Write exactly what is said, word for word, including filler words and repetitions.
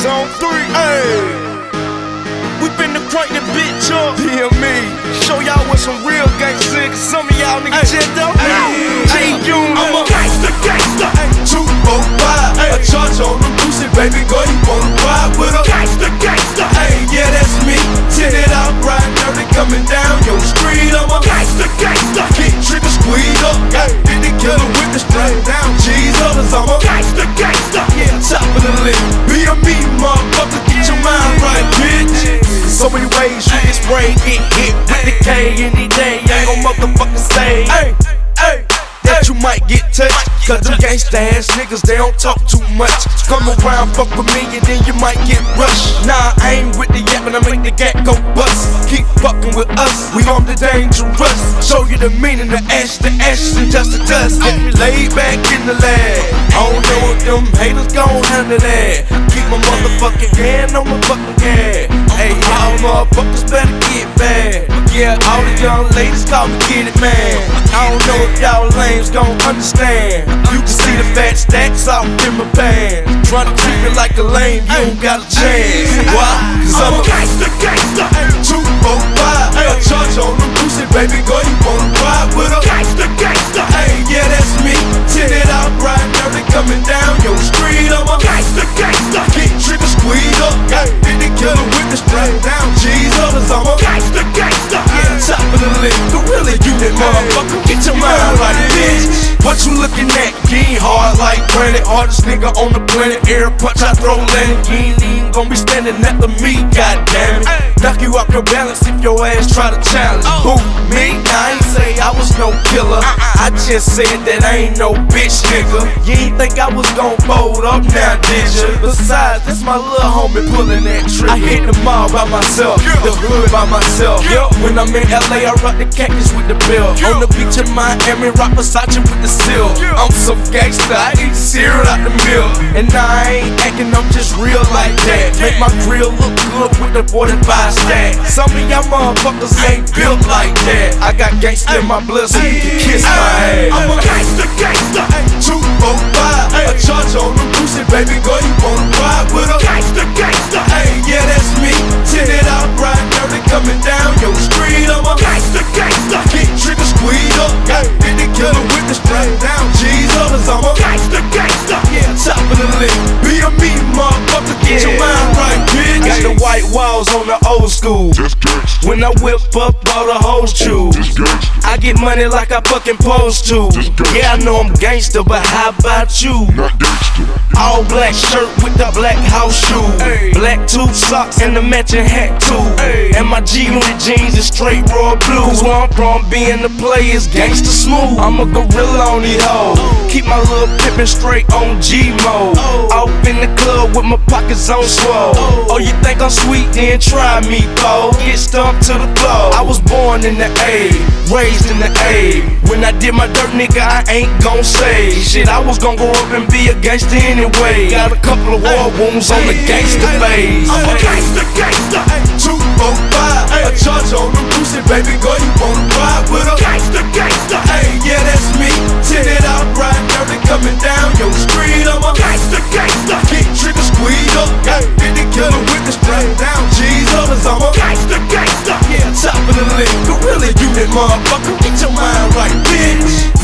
Zone three, ayy. We finna crank the bitch up. Hear me. Show y'all what some real gangsta is. Cause some of y'all niggas just don't know. G-Unit. I'm a gangsta, gangsta. Two, four, five. A charge on the Lucy, baby girl, you wanna ride with her? Gangsta, gangsta. Hey, yeah, that's me. Tin it out, ride dirty, coming down your street. I'm a gangsta, gangsta. Get trigger, squeeze up. Got fifty killer with the straight down. Cheese others, I'm a gangsta, gangsta. Yeah, top of the list. Be a me, motherfucker. Get your mind right, bitch. So many ways you can spray, get hit with the K any day. Ain't gon' motherfucking say, hey, hey, that you might get touched. Cause them gangsta ass niggas, they don't talk too much. Come around, fuck with me, and then you might get rushed. Nah, I ain't with the yap, and I make the gat go bust. Keep fucking with us, we on the dangerous. Show you the meaning of ash to ashes and dust to dust. Get me laid back in the lab. I don't know if them haters gon' handle that. Keep my motherfucking hand on my fucking gas. Hey, y'all motherfuckers better get bad. Yeah, all the young ladies call me Get It Man. I don't know if y'all lames gon' understand. You can see the fat stacks out in my pants. Tryna treat me like a lame, you don't got a chance. Why? Cause I'm a gangsta, gangsta. Two, four, five. A charge on the Lucy, baby girl, you wanna ride with her? Gangsta, gangsta. Hey, yeah, that's me. Tin it out, ride dirty, coming down your street. I'm a gangsta, gangsta. Get trigger, squeeze up. Got fifty killer with the straight down. Cheese others, I'm a gangsta, gangsta. Yeah, top of the list. Gorilla unit, motherfucker. Get your mind right, bitch. What you looking at? You ain't hard like granite. Hardest nigga on the planet. Air punch, I throw landing. You ain't even gon' be standing at the me, goddamn it. Knock you off your balance if your ass try to challenge. Who, me? I ain't say I was no killer. I just said that I ain't no bitch, nigga. You ain't think I was gon' fold up now, did ya? Besides, that's my little homie pulling that trick. I hit the mall by myself, the hood by myself. When I'm in L A, I rock the cactus with the bill. On the beach in Miami, rock Versace with the seal. I'm so gangsta, I eat cereal out the milk. And I ain't acting, I'm just real like that. Make my grill look good with the forty-five stack. Some of y'all motherfuckers ain't built like that. I got gangsta in my blood, so you can kiss my ass. I'm a gangsta, gangsta. Two, four, five. A charge on the Lucy, baby girl, you wanna ride with her? Gangsta, gangsta. Hey, yeah, that's me. Tin it out, ride dirty, coming down your street. I'm a gangsta, gangsta. Get trigger, squeeze up. Got fifty killer with the straight down. Cheese others, I'm a gangsta, gangsta. Yeah, top of the list. Be a me, motherfucker. Get your mind right, bitch. Got the white walls on the old school. When I whip up, all the hoes choose. I get money like I fucking supposed to. Yeah, I know I'm gangsta, but how about you? All black shirt with the black house shoes. Black tube socks and the matching hat too. And my G-Unit jeans is straight royal blue. Cause where I'm from, being the play is gangsta smooth. I'm a gorilla on these hoes. Keep my little pippin' straight on G-mode. Off in the club with my pockets on swole. Oh, you think I'm sweet? Then try me, bo. Get stumped to the floor. I was born in the A, raised in the A. When I did my dirt, nigga, I ain't gon' say shit. I was gon' grow up and be a gangster anyway. Got a couple of war wounds on the gangster phase. I'm a gangsta, gangsta. Two, four, five. A charge on the Lucy, baby girl, you wanna ride with her? Gangsta, gangsta. Hey, yeah, that's me. Tin it out, ride dirty, coming down your street. I'm a gangsta, gangsta. Get trigger, squeeze up. Got fifty killer with the straight down. Cheese others, I'm a gangsta, gangsta. Yeah, top of the list. Gorilla unit, motherfucker. Get your mind right, bitch.